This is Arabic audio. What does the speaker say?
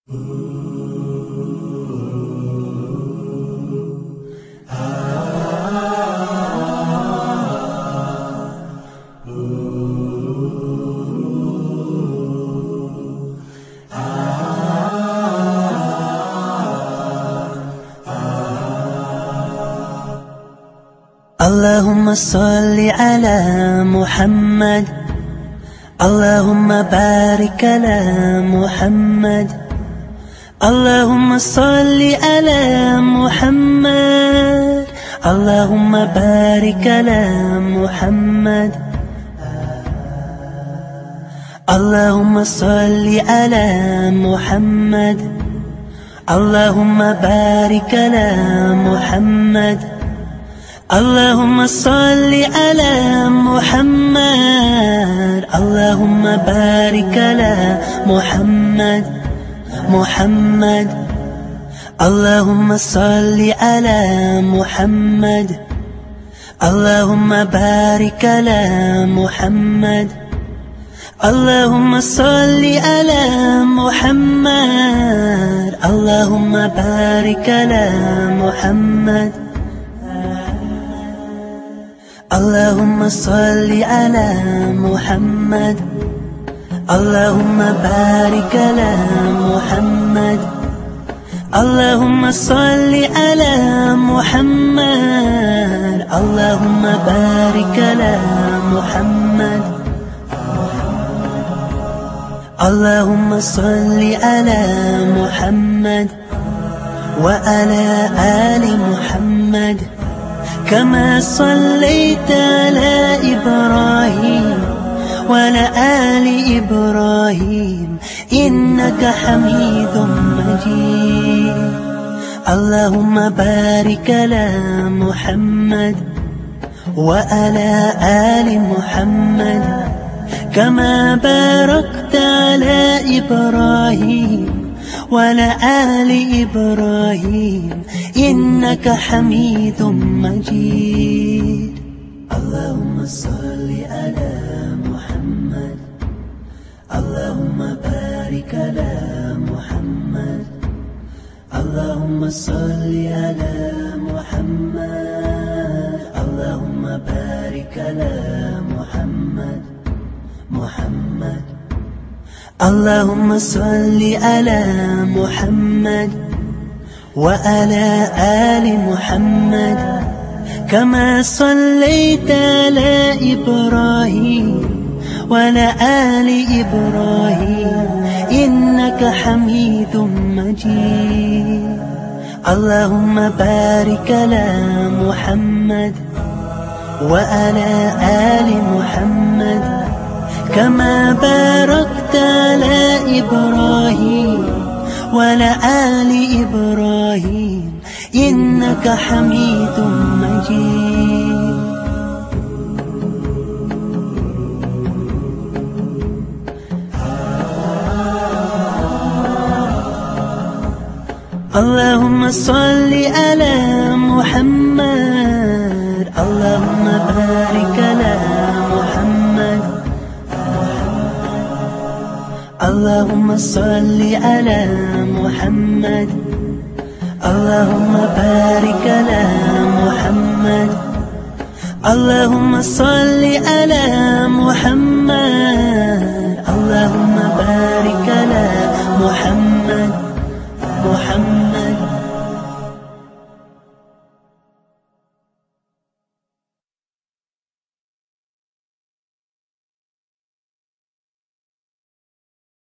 اللهم صل على محمد، اللهم بارك على محمد، اللهم صل على محمد، اللهم بارك على محمد، اللهم صل على محمد، اللهم بارك على محمد، اللهم صل على محمد، اللهم بارك على محمد، محمد، اللهم صل على محمد، اللهم بارك على محمد، اللهم صل على محمد، اللهم بارك على محمد، اللهم صل على محمد، اللهم بارك على محمد، اللهم صل على محمد، اللهم بارك على محمد، اللهم صل على محمد وعلى آل محمد كما صليت على إبراهيم وعلى آل إبراهيم إنك حميد مجيد. اللهم بارك على محمد وعلى آل محمد كما باركت على إبراهيم وعلى آل إبراهيم إنك حميد مجيد. اللهم صل على محمد، اللهم بارك على محمد، اللهم صل على محمد، اللهم بارك على محمد، محمد، اللهم صل على محمد وعلى آل محمد كما صليت على إبراهيم وعلى آل إبراهيم إنك حميد مجيد. اللهم بارك على محمد وعلى آل محمد كما باركت على إبراهيم وعلى آل إبراهيم إنك حميد مجيد. اللهم صل على محمد، اللهم بارك على محمد، اللهم صل على محمد، اللهم بارك على محمد، اللهم صل على محمد، اللهم بارك على محمد، محمد،